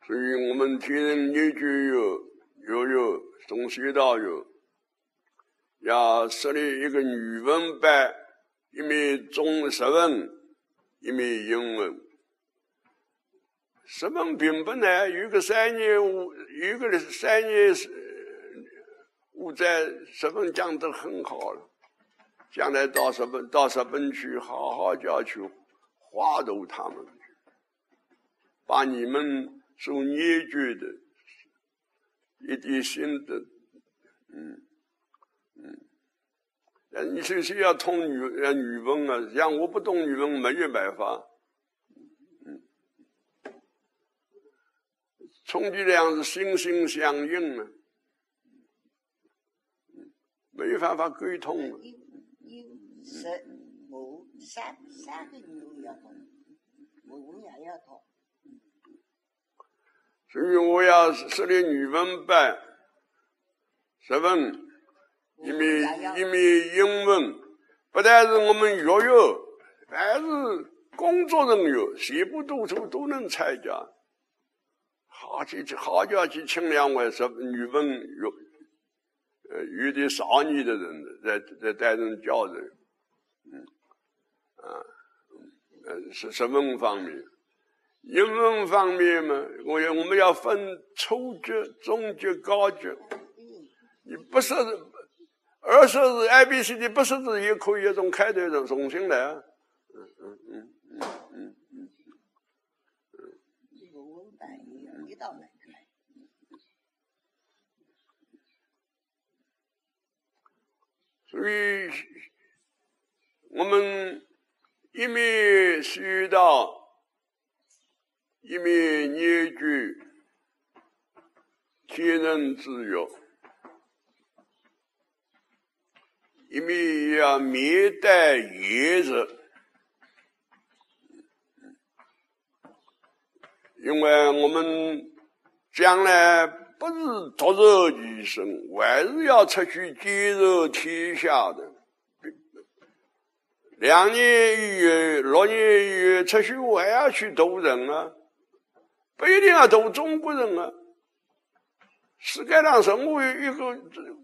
所以我们天人研究有中学道有，要设立一个语文班，一面中实文，一面英文。实文并不难，有个3年5载实文讲得很好了。将来到日本去好好教去化度他们，把你们所研究的一点心得，你首先要通语文啊，像我不懂语文没有办法，充其量是心心相印啊，没有办法沟通啊。 三个语要通，文也要通。 所以我要设立语文班，实文，一面英文，不但是我们学员，还是工作人员，全部都能参加。好叫去请2位语文有点少年的人在担任教人。实文方面，英文方面嘛，我们要分初级、中级、高级。你不识字，20字 ABCD 不识字也可以从开头重新来啊。 这个文版一道来。 所以，我们一面学道，一面研究天人之约，一面要面带现实，因为我们将来不是独热一生，还是要出去兼热天下的。2年以后、6年以后出去还要去度人啊，不一定要度中国人啊。世界上任何一个，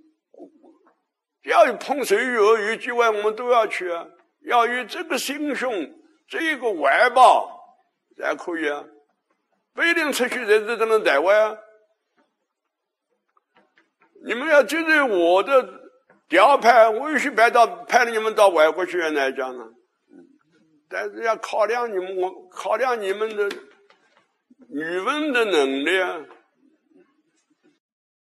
要有碰水有机会我们都要去啊，要有这个心胸，这个怀抱才可以啊，不一定出去在这能台湾啊。你们要接受我的调派，我也许派了你们到外国去来讲呢，但是要考量你们的语文的能力啊。